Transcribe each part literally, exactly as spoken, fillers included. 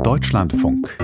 Deutschlandfunk.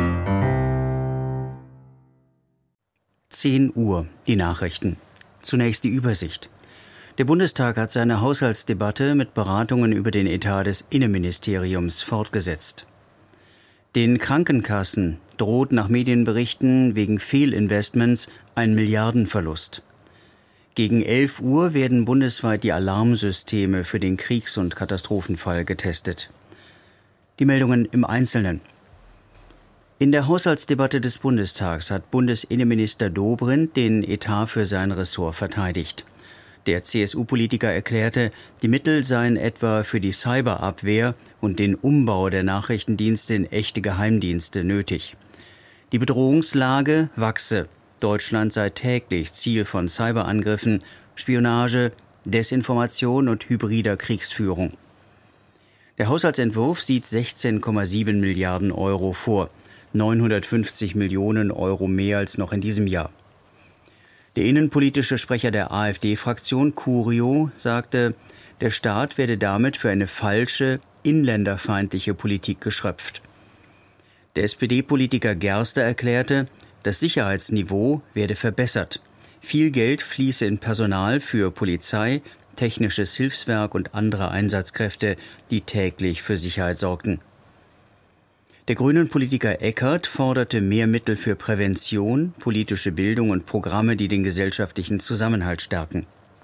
zehn Uhr, die Nachrichten. Zunächst die Übersicht. Der Bundestag hat seine Haushaltsdebatte mit Beratungen über den Etat des Innenministeriums fortgesetzt. Den Krankenkassen droht nach Medienberichten wegen Fehlinvestments ein Milliardenverlust. Gegen elf Uhr werden bundesweit die Alarmsysteme für den Kriegs- und Katastrophenfall getestet. Die Meldungen im Einzelnen. In der Haushaltsdebatte des Bundestags hat Bundesinnenminister Dobrindt den Etat für sein Ressort verteidigt. Der C S U-Politiker erklärte, die Mittel seien etwa für die Cyberabwehr und den Umbau der Nachrichtendienste in echte Geheimdienste nötig. Die Bedrohungslage wachse. Deutschland sei täglich Ziel von Cyberangriffen, Spionage, Desinformation und hybrider Kriegsführung. Der Haushaltsentwurf sieht sechzehn Komma sieben Milliarden Euro vor, neunhundertfünfzig Millionen Euro mehr als noch in diesem Jahr. Der innenpolitische Sprecher der AfD-Fraktion, Curio, sagte, der Staat werde damit für eine falsche, inländerfeindliche Politik geschröpft. Der S P D-Politiker Gerster erklärte, das Sicherheitsniveau werde verbessert. Viel Geld fließe in Personal für Polizei, technisches Hilfswerk und andere Einsatzkräfte, die täglich für Sicherheit sorgten. Der Grünen-Politiker Eckert forderte mehr Mittel für Prävention, politische Bildung und Programme, die den gesellschaftlichen Zusammenhalt stärken.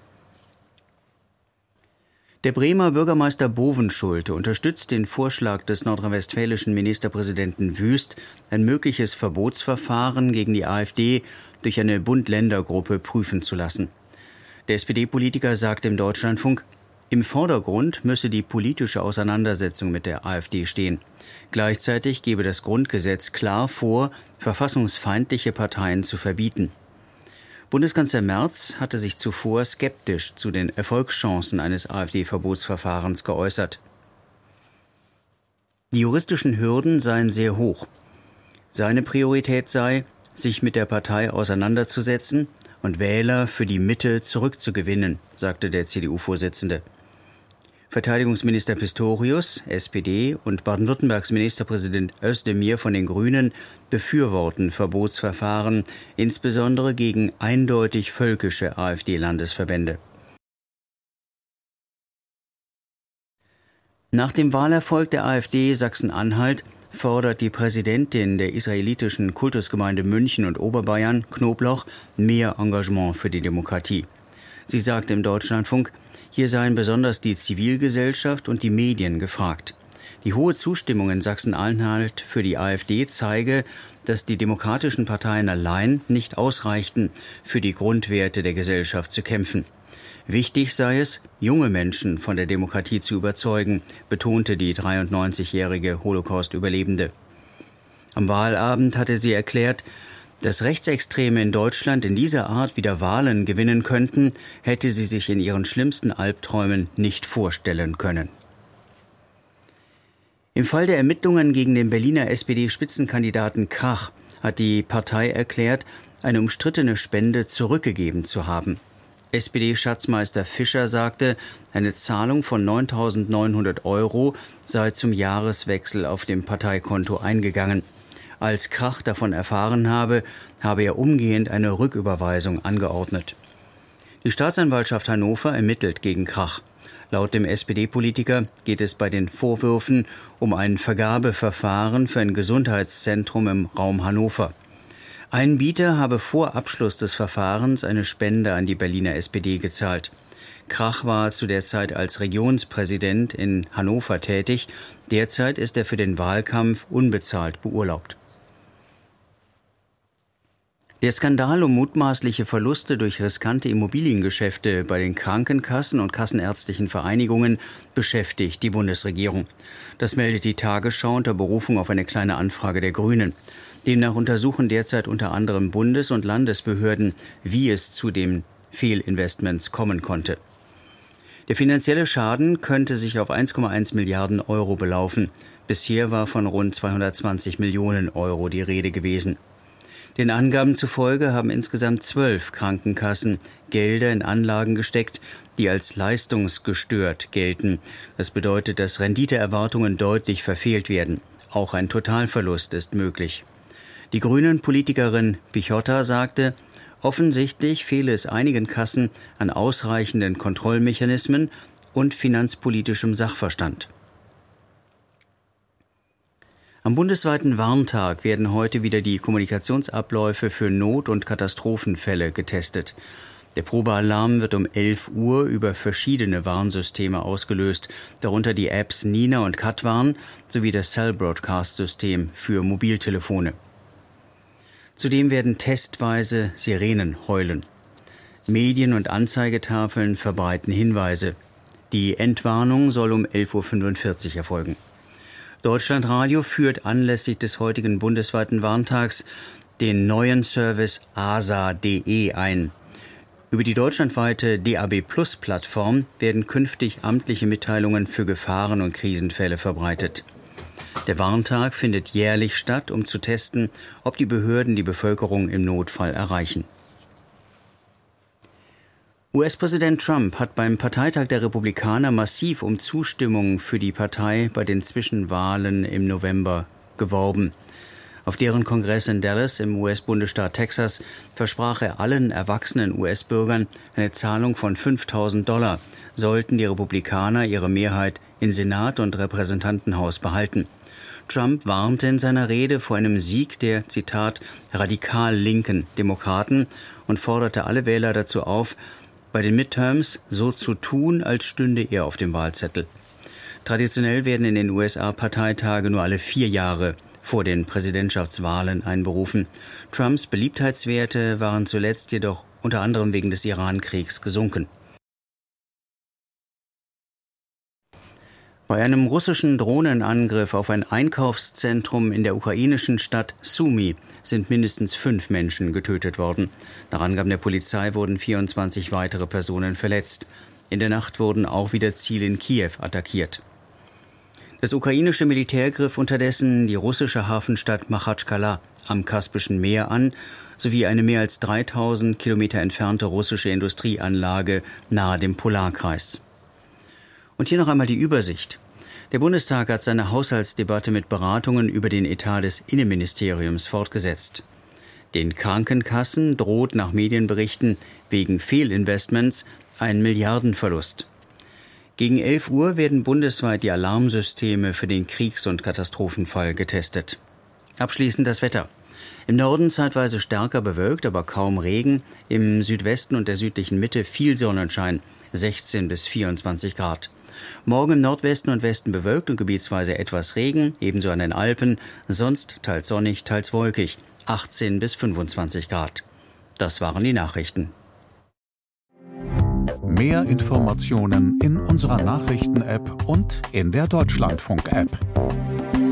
Der Bremer Bürgermeister Bovenschulte unterstützt den Vorschlag des nordrhein-westfälischen Ministerpräsidenten Wüst, ein mögliches Verbotsverfahren gegen die AfD durch eine Bund-Länder-Gruppe prüfen zu lassen. Der S P D-Politiker sagte im Deutschlandfunk, im Vordergrund müsse die politische Auseinandersetzung mit der AfD stehen. Gleichzeitig gebe das Grundgesetz klar vor, verfassungsfeindliche Parteien zu verbieten. Bundeskanzler Merz hatte sich zuvor skeptisch zu den Erfolgschancen eines AfD-Verbotsverfahrens geäußert. Die juristischen Hürden seien sehr hoch. Seine Priorität sei, sich mit der Partei auseinanderzusetzen und Wähler für die Mitte zurückzugewinnen, sagte der C D U-Vorsitzende. Verteidigungsminister Pistorius, S P D, und Baden-Württembergs Ministerpräsident Özdemir von den Grünen befürworten Verbotsverfahren, insbesondere gegen eindeutig völkische AfD-Landesverbände. Nach dem Wahlerfolg der AfD Sachsen-Anhalt fordert die Präsidentin der israelitischen Kultusgemeinde München und Oberbayern, Knobloch, mehr Engagement für die Demokratie. Sie sagte im Deutschlandfunk, hier seien besonders die Zivilgesellschaft und die Medien gefragt. Die hohe Zustimmung in Sachsen-Anhalt für die AfD zeige, dass die demokratischen Parteien allein nicht ausreichten, für die Grundwerte der Gesellschaft zu kämpfen. Wichtig sei es, junge Menschen von der Demokratie zu überzeugen, betonte die dreiundneunzigjährige Holocaust-Überlebende. Am Wahlabend hatte sie erklärt, dass Rechtsextreme in Deutschland in dieser Art wieder Wahlen gewinnen könnten, hätte sie sich in ihren schlimmsten Albträumen nicht vorstellen können. Im Fall der Ermittlungen gegen den Berliner S P D-Spitzenkandidaten Krach hat die Partei erklärt, eine umstrittene Spende zurückgegeben zu haben. S P D-Schatzmeister Fischer sagte, eine Zahlung von neuntausendneunhundert Euro sei zum Jahreswechsel auf dem Parteikonto eingegangen. Als Krach davon erfahren habe, habe er umgehend eine Rücküberweisung angeordnet. Die Staatsanwaltschaft Hannover ermittelt gegen Krach. Laut dem S P D-Politiker geht es bei den Vorwürfen um ein Vergabeverfahren für ein Gesundheitszentrum im Raum Hannover. Ein Bieter habe vor Abschluss des Verfahrens eine Spende an die Berliner S P D gezahlt. Krach war zu der Zeit als Regionspräsident in Hannover tätig. Derzeit ist er für den Wahlkampf unbezahlt beurlaubt. Der Skandal um mutmaßliche Verluste durch riskante Immobiliengeschäfte bei den Krankenkassen und kassenärztlichen Vereinigungen beschäftigt die Bundesregierung. Das meldet die Tagesschau unter Berufung auf eine kleine Anfrage der Grünen. Demnach untersuchen derzeit unter anderem Bundes- und Landesbehörden, wie es zu den Fehlinvestments kommen konnte. Der finanzielle Schaden könnte sich auf eins Komma eins Milliarden Euro belaufen. Bisher war von rund zweihundertzwanzig Millionen Euro die Rede gewesen. Den Angaben zufolge haben insgesamt zwölf Krankenkassen Gelder in Anlagen gesteckt, die als leistungsgestört gelten. Das bedeutet, dass Renditeerwartungen deutlich verfehlt werden. Auch ein Totalverlust ist möglich. Die Grünen-Politikerin Pichotta sagte, offensichtlich fehle es einigen Kassen an ausreichenden Kontrollmechanismen und finanzpolitischem Sachverstand. Am bundesweiten Warntag werden heute wieder die Kommunikationsabläufe für Not- und Katastrophenfälle getestet. Der Probealarm wird um elf Uhr über verschiedene Warnsysteme ausgelöst, darunter die Apps Nina und Katwarn sowie das Cell Broadcast-System für Mobiltelefone. Zudem werden testweise Sirenen heulen. Medien- und Anzeigetafeln verbreiten Hinweise. Die Entwarnung soll um elf Uhr fünfundvierzig erfolgen. Deutschlandradio führt anlässlich des heutigen bundesweiten Warntags den neuen Service A S A punkt de ein. Über die deutschlandweite D A B Plus Plattform werden künftig amtliche Mitteilungen für Gefahren- und Krisenfälle verbreitet. Der Warntag findet jährlich statt, um zu testen, ob die Behörden die Bevölkerung im Notfall erreichen. U S-Präsident Trump hat beim Parteitag der Republikaner massiv um Zustimmung für die Partei bei den Zwischenwahlen im November geworben. Auf deren Kongress in Dallas im U S-Bundesstaat Texas versprach er allen erwachsenen U S-Bürgern eine Zahlung von fünftausend Dollar, sollten die Republikaner ihre Mehrheit in Senat und Repräsentantenhaus behalten. Trump warnte in seiner Rede vor einem Sieg der, Zitat, radikal linken Demokraten und forderte alle Wähler dazu auf, bei den Midterms so zu tun, als stünde er auf dem Wahlzettel. Traditionell werden in den U S A Parteitage nur alle vier Jahre vor den Präsidentschaftswahlen einberufen. Trumps Beliebtheitswerte waren zuletzt jedoch unter anderem wegen des Iran-Kriegs gesunken. Bei einem russischen Drohnenangriff auf ein Einkaufszentrum in der ukrainischen Stadt Sumy sind mindestens fünf Menschen getötet worden. Nach Angaben der Polizei wurden vierundzwanzig weitere Personen verletzt. In der Nacht wurden auch wieder Ziele in Kiew attackiert. Das ukrainische Militär griff unterdessen die russische Hafenstadt Machatschkala am Kaspischen Meer an, sowie eine mehr als dreitausend Kilometer entfernte russische Industrieanlage nahe dem Polarkreis. Und hier noch einmal die Übersicht. Der Bundestag hat seine Haushaltsdebatte mit Beratungen über den Etat des Innenministeriums fortgesetzt. Den Krankenkassen droht nach Medienberichten wegen Fehlinvestments ein Milliardenverlust. Gegen elf Uhr werden bundesweit die Alarmsysteme für den Kriegs- und Katastrophenfall getestet. Abschließend das Wetter. Im Norden zeitweise stärker bewölkt, aber kaum Regen. Im Südwesten und der südlichen Mitte viel Sonnenschein, sechzehn bis vierundzwanzig Grad. Morgen im Nordwesten und Westen bewölkt und gebietsweise etwas Regen, ebenso an den Alpen, sonst teils sonnig, teils wolkig, achtzehn bis fünfundzwanzig Grad. Das waren die Nachrichten. Mehr Informationen in unserer Nachrichten-App und in der Deutschlandfunk-App.